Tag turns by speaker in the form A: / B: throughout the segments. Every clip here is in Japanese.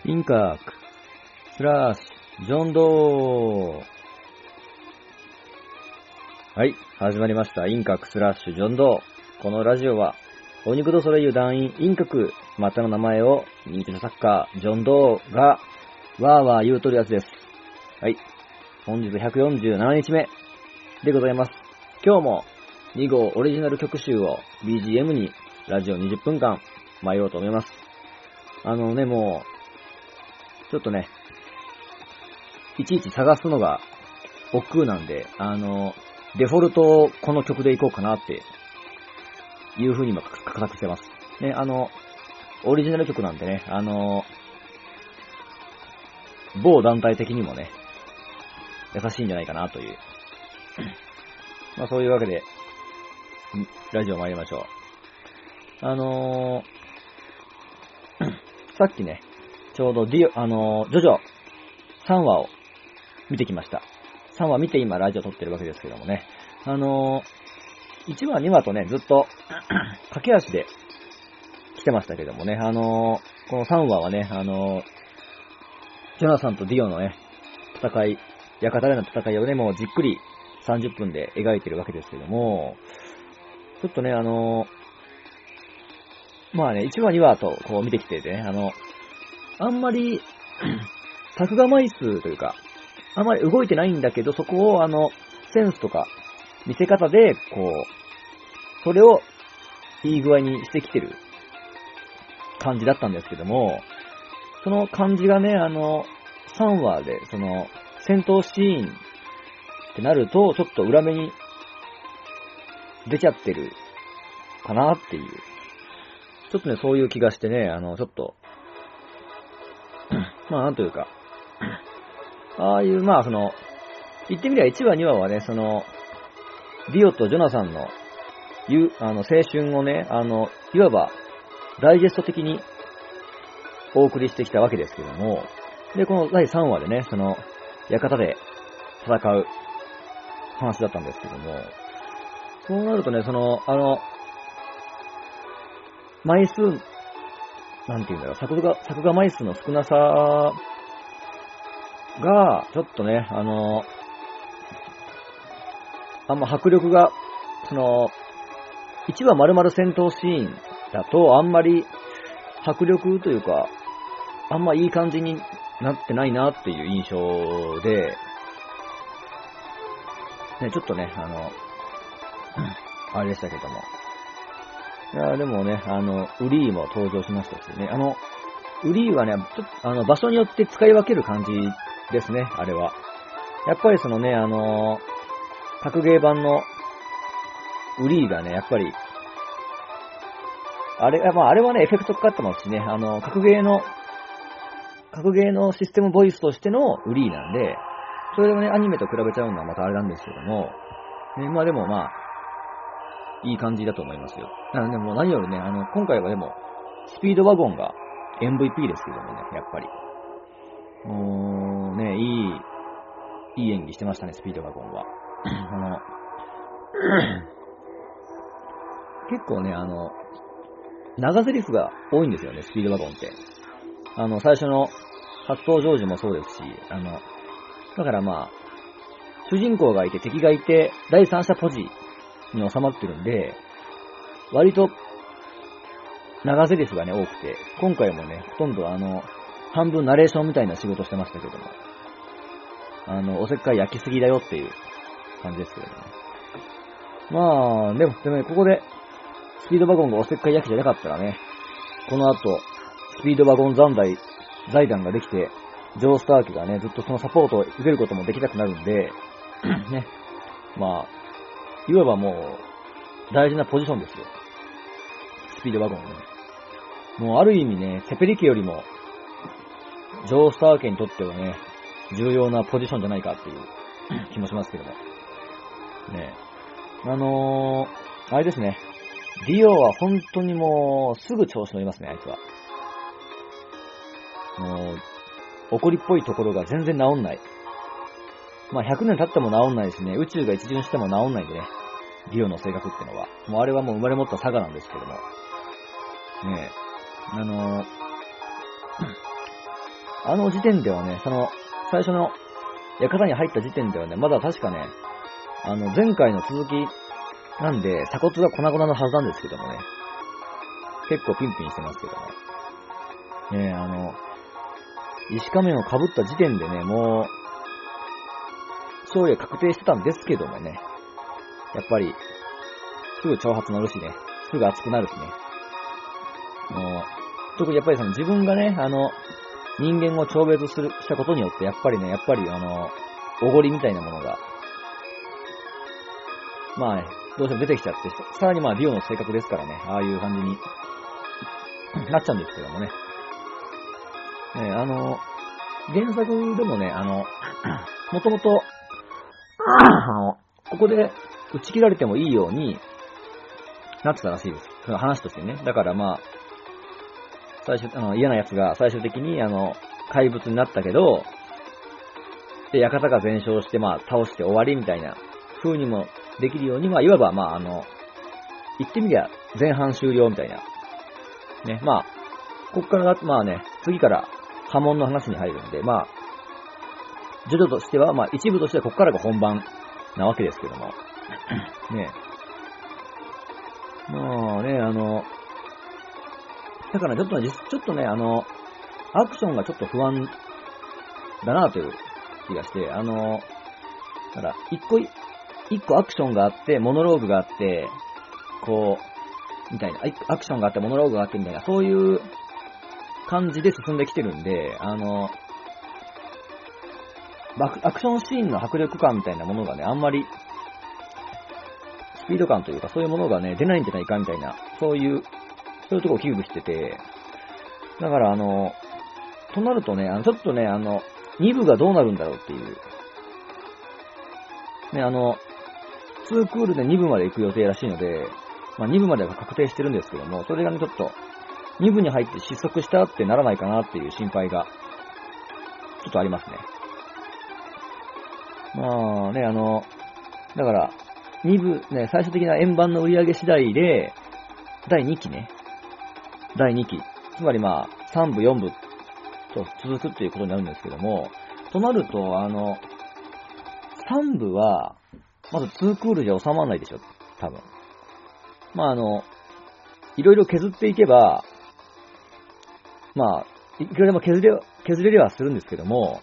A: インカークスラッシュジョンドー。はい、始まりました。インカークスラッシュジョンドー。このラジオはお肉とソレイユ団員インカクまたの名前を人気の作家ジョンドーがわーわー言うとるやつです。はい、本日147日目でございます。今日も2号オリジナル曲集を BGM にラジオ20分間舞おうと思います。もうちょっとね、いちいち探すのが億劫なんで、デフォルトこの曲でいこうかなっていう風に今画策してます。ね、オリジナル曲なんでね、某団体的にもね、優しいんじゃないかなという。まあそういうわけで、ラジオ参りましょう。さっきね、ちょうどジョジョ3話を見てきました。3話見て今ラジオ撮ってるわけですけどもね。1話2話とね、ずっと駆け足で来てましたけどもね。この3話はね、ジョナサンとディオのね、戦い、館での戦いをね、もうじっくり30分で描いてるわけですけども、ちょっとね、まあね、1話2話とこう見てきててね、あんまり、作画枚数というか、あんまり動いてないんだけど、そこをセンスとか、見せ方で、こう、それをいい具合にしてきてる感じだったんですけども、その感じがね、3話で、戦闘シーンってなると、ちょっと裏目に出ちゃってるかなっていう。ちょっとね、そういう気がしてね、ちょっと、まあなんというか、ああいう、まあ言ってみれば1話2話はね、ディオとジョナサンの、青春をね、いわば、ダイジェスト的にお送りしてきたわけですけども、で、この第3話でね、館で戦う話だったんですけども、そうなるとね、枚数、なんていうんだろう、作画枚数の少なさが、ちょっとね、あんま迫力が、1話丸々戦闘シーンだと、あんまり迫力というか、あんまいい感じになってないなっていう印象で、ね、ちょっとね、あれでしたけども。いや、でもね、ウリーも登場しましたしね、ウリーはね、ちょっと、場所によって使い分ける感じですね、あれは。やっぱり格ゲー版のウリーがね、やっぱり、あれはね、エフェクトかかってますしね、格ゲーのシステムボイスとしてのウリーなんで、それでもね、アニメと比べちゃうのはまたあれなんですけども、ね、まあでもまあ、いい感じだと思いますよ。でも何よりね、今回はでも、スピードワゴンが MVP ですけどもね、やっぱり。ね、いい演技してましたね、スピードワゴンは。結構ね、長台詞が多いんですよね、スピードワゴンって。最初の初登場時もそうですし、だからまあ、主人公がいて敵がいて、第三者ポジに収まってるんで、割と長台詞がね、多くて、今回もね、ほとんど半分ナレーションみたいな仕事してましたけども、おせっかい焼きすぎだよっていう感じですけどね。まあ、でもね、ここで、スピードワゴンがおせっかい焼きじゃなかったらね、この後、スピードワゴン財団ができて、ジョー・スタークがね、ずっとそのサポートを受けることもできなくなるんで、ね、まあ、いわばもう、大事なポジションですよ。スピードワゴンはね。もうある意味ね、セペリ家よりも、ジョー・スター家にとってはね、重要なポジションじゃないかっていう気もしますけども。ね。あれですね。ディオは本当にもう、すぐ調子乗りますね、あいつは。もう、怒りっぽいところが全然治んない。まあ100年経っても治んないしね、宇宙が一巡しても治んないんでね、ディオの性格ってのは。もうあれはもう生まれ持った差がなんですけども。ねえ。 あの時点ではね、最初の館に入った時点ではね、まだ確かね、前回の続きなんで、鎖骨が粉々のはずなんですけどもね、結構ピンピンしてますけども。ね、石仮面を被った時点でね、もう、勝利は確定してたんですけどもね、やっぱり、すぐ挑発乗るしね、すぐ熱くなるしね。もう、特にやっぱり自分がね、人間を超別したことによって、やっぱりおごりみたいなものが、まあね、どうしても出てきちゃって、さらにまあ、ディオの性格ですからね、ああいう感じになっちゃうんですけどもね。原作でもね、もともと、ここで打ち切られてもいいようになってたらしいです。その話としてね。だからまあ、嫌な奴が最終的に怪物になったけど、で、館が全焼して、まあ、倒して終わりみたいな風にもできるように、まあ、いわばまあ、言ってみりゃ前半終了みたいな。ね、まあ、こっからが、まあね、次から波紋の話に入るんで、まあ、ジョジョとしては、まあ、一部としてはこっからが本番なわけですけども。ね。まあね、だからちょっとね、アクションがちょっと不安だなという気がして、だから一個アクションがあって、モノローグがあって、こう、みたいな、アクションがあって、モノローグがあってみたいな、そういう感じで進んできてるんで、アクションシーンの迫力感みたいなものがね、あんまり、スピード感というか、そういうものがね、出ないんじゃないかみたいな、そういうところを危惧してて、だからとなるとね、ちょっとね、2部がどうなるんだろうっていう、ね、2クールで2部まで行く予定らしいので、まあ2部までは確定してるんですけども、それがね、ちょっと、2部に入って失速したってならないかなっていう心配が、ちょっとありますね。まあね、だから、2部ね、最終的な円盤の売り上げ次第で、第2期ね、第2期、つまりまあ、3部、4部と続くっていうことになるんですけども、となると、3部は、まず2クールじゃ収まらないでしょ、多分。まあいろいろ削っていけば、まあ、いくらでも削れれはするんですけども、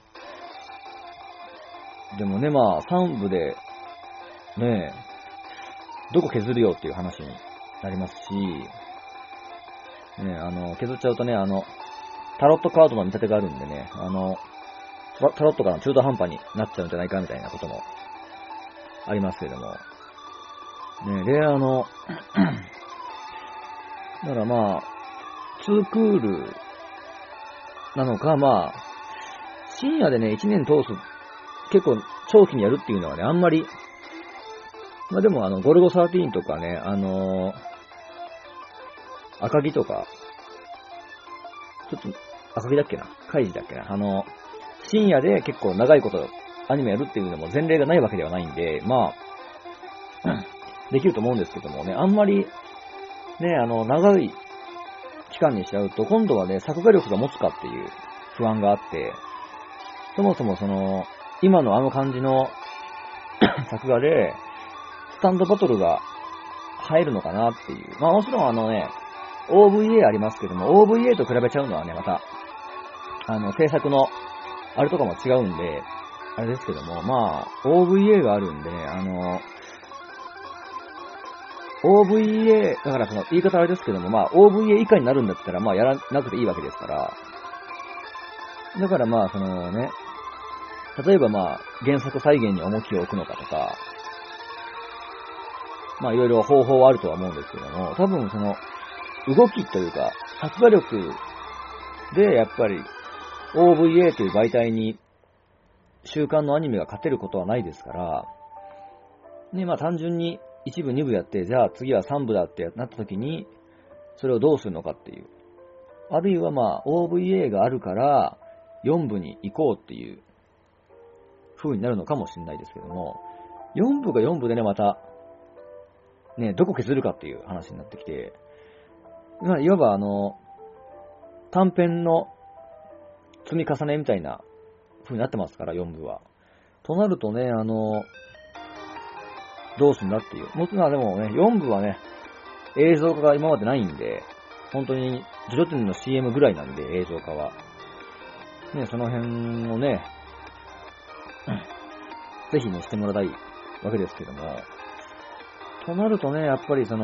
A: でもね、まあ、3部で、ねどこ削るよっていう話になりますし、ね、削っちゃうとね、タロットカードの見立てがあるんでね、タロットが中途半端になっちゃうんじゃないかみたいなこともありますけども。ね、で、だからまあ、2クールなのか、まあ、深夜でね、1年通す、結構長期にやるっていうのはね、あんまり、まあでもゴルゴ13とかね、赤城とか、ちょっと、赤城だっけなカイジだっけな深夜で結構長いことアニメやるっていうのも前例がないわけではないんで、まあ、できると思うんですけどもね、あんまり、ね、長い期間にしちゃうと、今度はね、作画力が持つかっていう不安があって、そもそも今の感じの作画で、スタンドバトルが入るのかなっていう。まあもちろんOVA ありますけども、OVA と比べちゃうのはね、また、制作の、あれとかも違うんで、あれですけども、まあ、OVA があるんでね、OVA、だから言い方あれですけども、まあ、OVA 以下になるんだったら、まあ、やらなくていいわけですから、だからまあ、ね、例えばまあ、原作再現に重きを置くのかとか、まあ、いろいろ方法はあるとは思うんですけども、多分動きというか、作画力で、やっぱり、OVA という媒体に、週刊のアニメが勝てることはないですから、ね、まあ単純に1部2部やって、じゃあ次は3部だってなった時に、それをどうするのかっていう。あるいはまあ OVA があるから4部に行こうっていう風になるのかもしれないですけども、4部が4部でね、また、ね、どこ削るかっていう話になってきて、いわば短編の積み重ねみたいな風になってますから、4部は。となるとね、どうすんだっていう。もちろんでもね、4部はね、映像化が今までないんで、本当に、ジョジョ店の CM ぐらいなんで、映像化は。ね、その辺をね、ぜひね、してもらいたいわけですけども。となるとね、やっぱり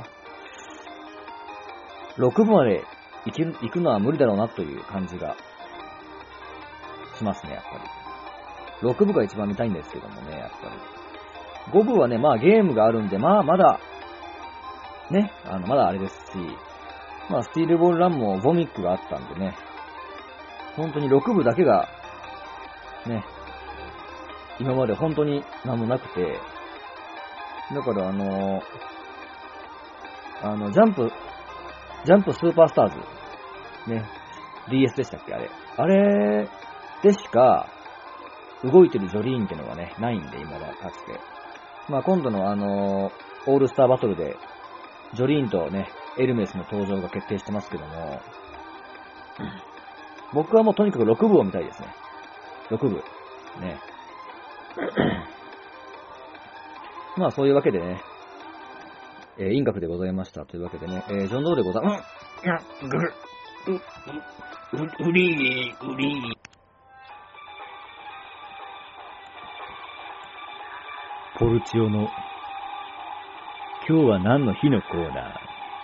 A: 6部まで行くのは無理だろうなという感じがしますね、やっぱり。6部が一番見たいんですけどもね、やっぱり。5部はね、まあゲームがあるんで、まあまだ、ね、まだあれですし、まあスティールボールランもボミックがあったんでね、本当に6部だけが、ね、今まで本当に何もなくて、だからジャンプスーパースターズ、ね、DS でしたっけ、あれ。あれでしか、動いてるジョリーンってのがね、ないんで、今はかつて。まあ今度のオールスターバトルで、ジョリーンとね、エルメスの登場が決定してますけども、僕はもうとにかく6部を見たいですね。6部。ね。まあそういうわけでね、陰角でございましたというわけでね、ジョンドーでございます。フリー。ポルチオの今日は何の日のコーナ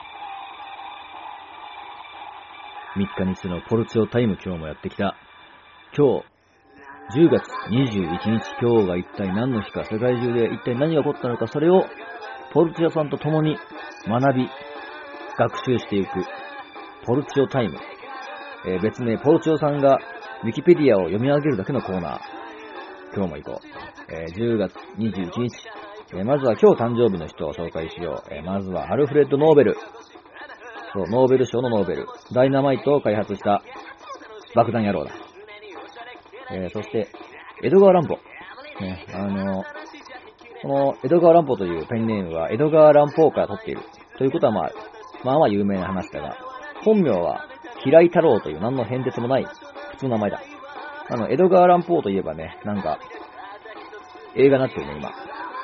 A: ー。3日に一度のポルチオタイム、今日もやってきた。今日、10月21日、今日が一体何の日か、世界中で一体何が起こったのか、それをポルチオさんと共に学び、学習していく、ポルチオタイム。別名、ポルチオさんがウィキペディアを読み上げるだけのコーナー。今日も行こう。10月21日。まずは今日誕生日の人を紹介しよう。まずはアルフレッド・ノーベル。そう、ノーベル賞のノーベル。ダイナマイトを開発した爆弾野郎だ。そして、エドガー・ランポ。ね、このエドガー・ランポというペンネームはエドガー・ランポーから取っている。ということはまあ有名な話だが、本名は平井太郎という何の変哲もない普通の名前だ。エドガー・ランポーといえばね、なんか、映画になってるね、今。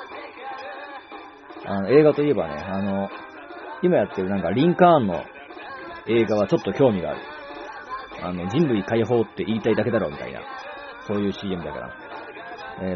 A: 映画といえばね、今やってるなんかリンカーンの映画はちょっと興味がある。人類解放って言いたいだけだろうみたいな、そういう CM だから。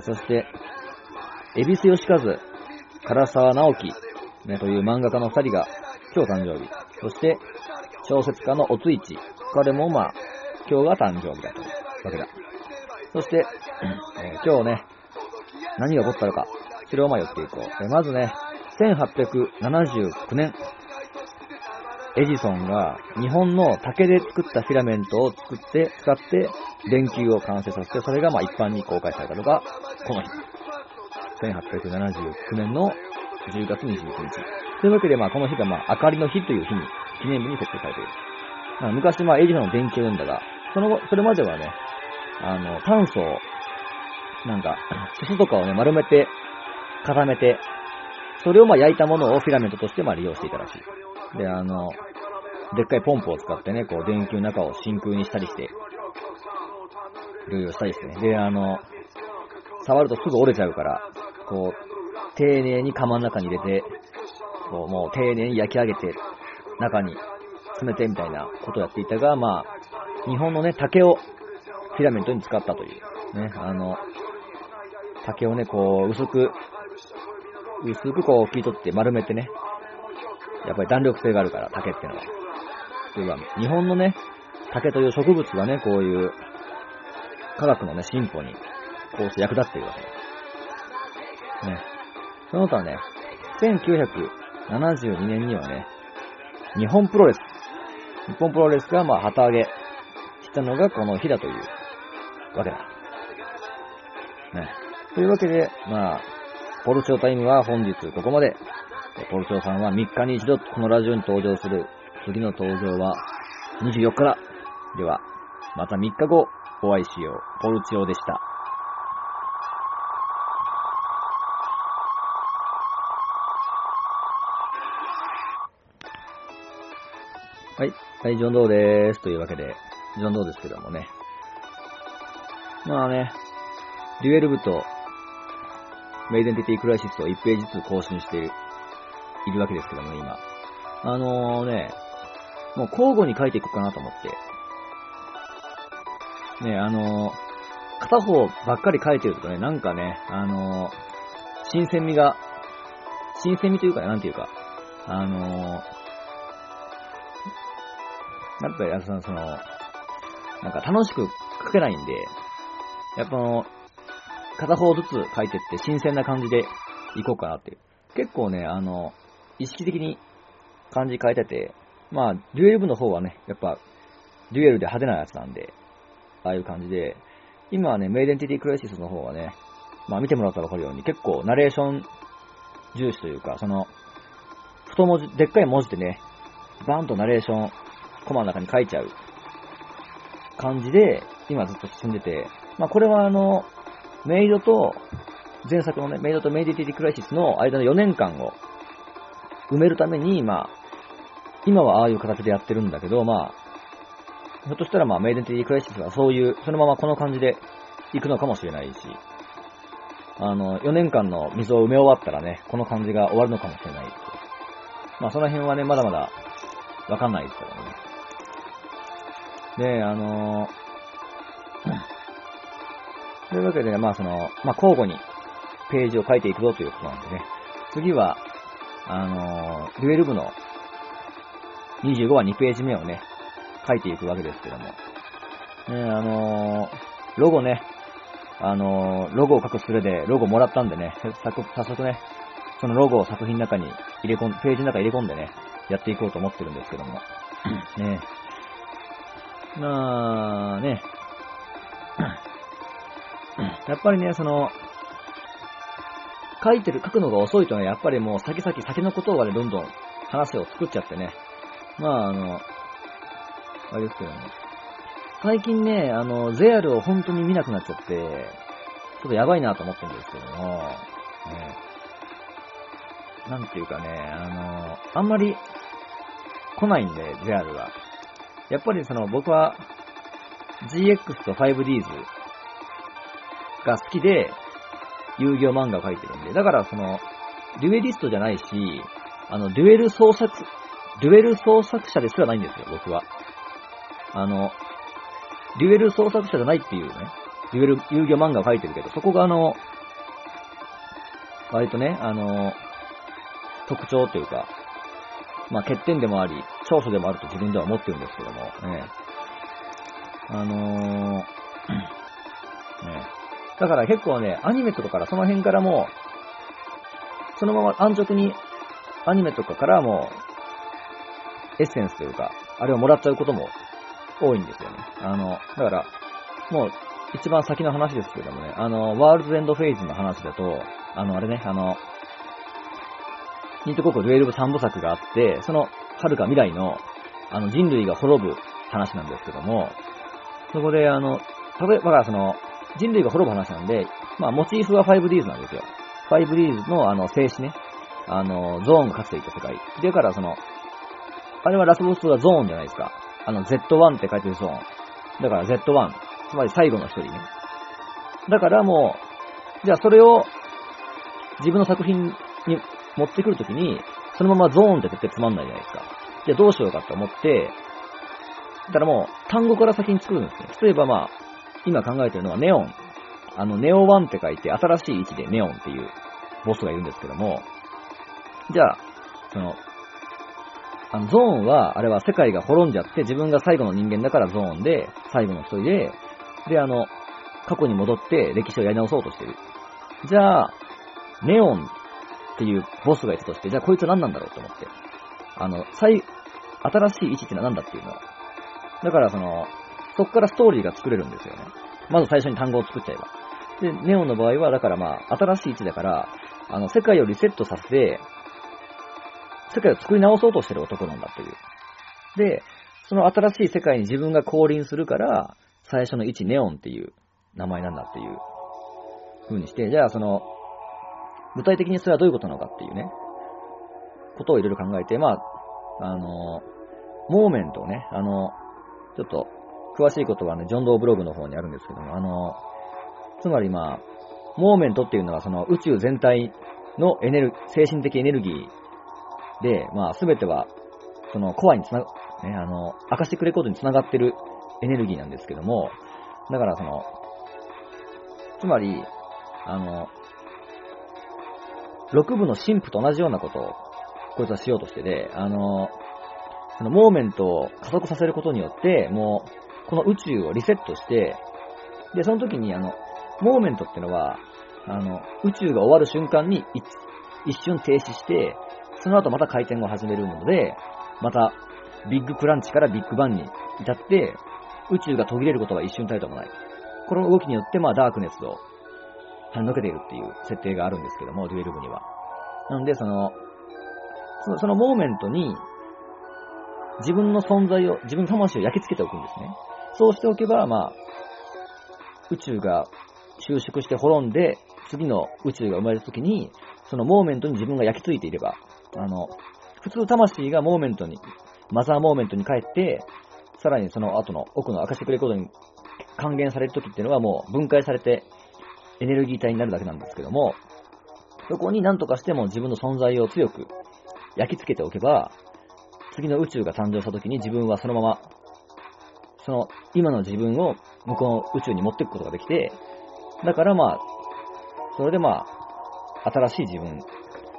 A: そして、恵比寿義和、唐沢直樹、ね、という漫画家の二人が今日誕生日。そして、小説家のおついち、彼もまあ、今日が誕生日だとわけだ。そして、今日ね、何が起こったのか、それを寄っていこう。まずね、1879年、エジソンが日本の竹で作ったフィラメントを使って電球を完成させて、それが一般に公開されたのがこの日。1879年の10月29日。というわけでこの日が明かりの日という日に、記念日に設定されている。昔エジソンの電球なんだが、それまではね、炭素を、すすとかをね、丸めて、固めて、それを焼いたものをフィラメントとして利用していたらしい。で、でっかいポンプを使ってね、こう電球の中を真空にしたりして、いろいろしたりしてね。で、触るとすぐ折れちゃうから、こう、丁寧に釜の中に入れて、こう、もう丁寧に焼き上げて、中に詰めてみたいなことをやっていたが、日本のね、竹をフィラメントに使ったという。ね、竹をね、こう、薄くこう切り取って丸めてね、やっぱり弾力性があるから、竹ってのは。というか、日本のね、竹という植物がね、こういう科学のね、進歩に、こうして役立っているわけです。ね。その他ね、1972年にはね、日本プロレスが旗揚げしたのがこの日だというわけだ。ね。というわけで、ポルチョタイムは本日ここまで。ポルチョさんは3日に一度このラジオに登場する。次の登場は24日だ。では、また3日後お会いしよう。ポルチョでした。はい、ジョンドーです。というわけで、ジョンドーですけどもね。 まあね、デュエル部とメイデンティティクライシスを1ページずつ更新しているわけですけどもね、今。もう交互に書いていこうかなと思って。ね、片方ばっかり書いてるとね、なんかね、新鮮味というかね、なんていうか、なんかなんか楽しく書けないんで、やっぱ片方ずつ書いてって新鮮な感じでいこうかなっていう。結構ね、意識的に漢字変えてて、まあ、デュエル部の方はね、やっぱ、デュエルで派手なやつなんで、ああいう感じで、今はね、メイデンティティクライシスの方はね、まあ見てもらったらわかるように、結構ナレーション重視というか、太文字、でっかい文字でね、バーンとナレーション、コマの中に書いちゃう感じで、今ずっと進んでて、まあこれはメイドと、前作のね、メイドとメイデンティティクライシスの間の4年間を埋めるために、まあ、今はああいう形でやってるんだけど、まあ、ひょっとしたらまあ、メイデンティティクライシスはそういう、そのままこの感じで行くのかもしれないし、4年間の溝を埋め終わったらね、この感じが終わるのかもしれない。まあ、その辺はね、まだまだわかんないですからね。で、というわけで、まあ交互にページを書いていくぞということなんでね。次は、デュエル部の25話2ページ目をね、書いていくわけですけども。ロゴね、ロゴを書くスレでロゴもらったんでね、早速ね、そのロゴを作品の中にページの中に入れ込んでね、やっていこうと思ってるんですけども。ねまあね、やっぱりね、書くのが遅いとね、やっぱりもう先のことをね、どんどん話を作っちゃってね。まああれですけどね。最近ね、ゼアルを本当に見なくなっちゃって、ちょっとやばいなと思ってるんですけども、ね、なんていうかね、あんまり来ないんで、ゼアルが。やっぱり僕は GX と 5Ds が好きで、遊戯王漫画を描いてるんで、だからデュエリストじゃないし、デュエル創作者ですらないんですよ、僕は。デュエル創作者じゃないっていうね、遊戯王漫画を描いてるけど、そこが割とね、特徴というか、まあ欠点でもあり、長所でもあると自分では思ってるんですけども、ね。ね。だから結構ね、アニメとかからその辺からもう、そのまま安直にアニメとかからもエッセンスというか、あれをもらっちゃうことも多いんですよね。だから、もう一番先の話ですけどもね、ワールドエンドフェイズの話だと、あれね、ニートココデュエル部3部作があって、その遥か未来の、人類が滅ぶ話なんですけども、そこで例えば人類が滅ぶ話なんで、まあ、モチーフは 5Ds なんですよ。5Ds の静止ね、ゾーンがかつていた世界。だからあれはラスボスはゾーンじゃないですか。Z1 って書いてるゾーン。だから Z1、つまり最後の一人ね。だからもう、じゃあそれを自分の作品に持ってくるときに、そのままゾーンって絶対つまんないじゃないですか。じゃあどうしようかと思って、だからもう単語から先に作るんですね。例えばまあ、今考えてるのはネオン。ネオ1って書いて新しい位置でネオンっていうボスがいるんですけども、じゃあ、ゾーンは、あれは世界が滅んじゃって、自分が最後の人間だからゾーンで、最後の一人で、で、過去に戻って歴史をやり直そうとしてる。じゃあ、ネオンっていうボスがいたとして、じゃあこいつは何なんだろうと思って。新しい位置ってのは何だっていうのは。だからそっからストーリーが作れるんですよね。まず最初に単語を作っちゃえば。で、ネオンの場合は、だからまあ、新しい位置だから、世界をリセットさせて、世界を作り直そうとしてる男なんだという。で、その新しい世界に自分が降臨するから、最初の1ネオンっていう名前なんだっていう風にして、じゃあ具体的にそれはどういうことなのかっていうね、ことをいろいろ考えて、まあ、モーメントをね、ちょっと詳しいことはね、ジョンドーブログの方にあるんですけども、 つまりまあ、モーメントっていうのはその宇宙全体の精神的エネルギーで、まあすべては、そのコアにアカシックレコードにつながってるエネルギーなんですけども、だからつまり、6部の神父と同じようなことを、こいつはしようとしてで、そのモーメントを加速させることによって、もう、この宇宙をリセットして、で、その時にモーメントってのは、宇宙が終わる瞬間に一瞬停止して、その後また回転を始めるので、また、ビッグクランチからビッグバンに至って、宇宙が途切れることは一瞬たりともない。この動きによって、まあ、ダークネスを跳ねのけているっていう設定があるんですけども、デュエル部には。なので、そのモーメントに、自分の存在を、自分の魂を焼き付けておくんですね。そうしておけば、まあ、宇宙が収縮して滅んで、次の宇宙が生まれるときに、そのモーメントに自分が焼き付いていれば、普通魂がマザーモーメントに帰って、さらにその後の奥のアカシックレコードに還元されるときっていうのはもう分解されてエネルギー体になるだけなんですけども、そこに何とかしても自分の存在を強く焼き付けておけば、次の宇宙が誕生したときに自分はそのまま、今の自分を向こうの宇宙に持っていくことができて、だからまあ、それでまあ、新しい自分、ね、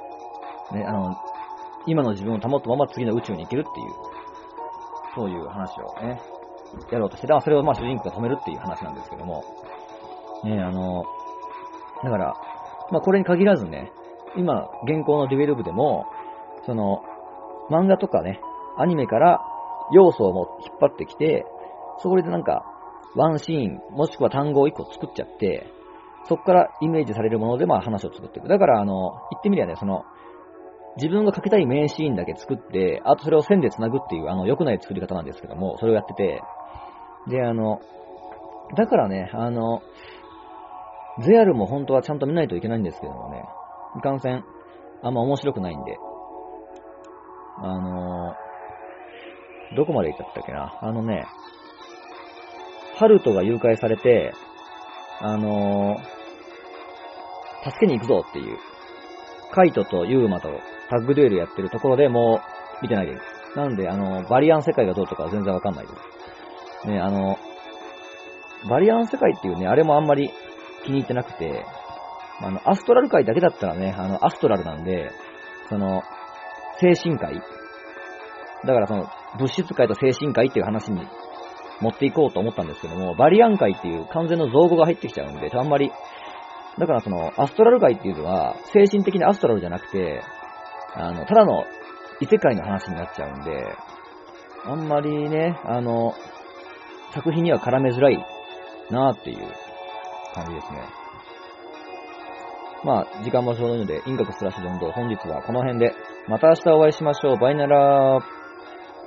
A: 今の自分を保ったまま次の宇宙に行けるっていう、そういう話をね、やろうとして、それをまあ主人公が止めるっていう話なんですけども、ね、だから、まあこれに限らずね、今、現行のデュエル部でも、漫画とかね、アニメから要素をも引っ張ってきて、そこでなんか、ワンシーン、もしくは単語を1個作っちゃって、そこからイメージされるものでまあ話を作っていく。だから言ってみりゃね、自分が書きたい名シーンだけ作って、あとそれを線で繋ぐっていう、良くない作り方なんですけども、それをやってて、で、だからね、ゼアルも本当はちゃんと見ないといけないんですけどもね、いかんせん、あんま面白くないんで、どこまで行っちゃったっけな。ハルトが誘拐されて、助けに行くぞっていう、カイトとユーマとタッグデュエルやってるところでもう見てないです。なんで、バリアン世界がどうとかは全然わかんないです。ね、バリアン世界っていうね、あれもあんまり気に入ってなくて、アストラル界だけだったらね、アストラルなんで、精神界だから物質界と精神界っていう話に持っていこうと思ったんですけども、バリアン界っていう完全の造語が入ってきちゃうんで、あんまり、だからアストラル界っていうのは、精神的なアストラルじゃなくて、ただの異世界の話になっちゃうんで、あんまりね、作品には絡めづらいなーっていう感じですね。まあ、時間もちょうどいいので、インカクスラッシュジョンド、本日はこの辺で、また明日お会いしましょう。バイナラー。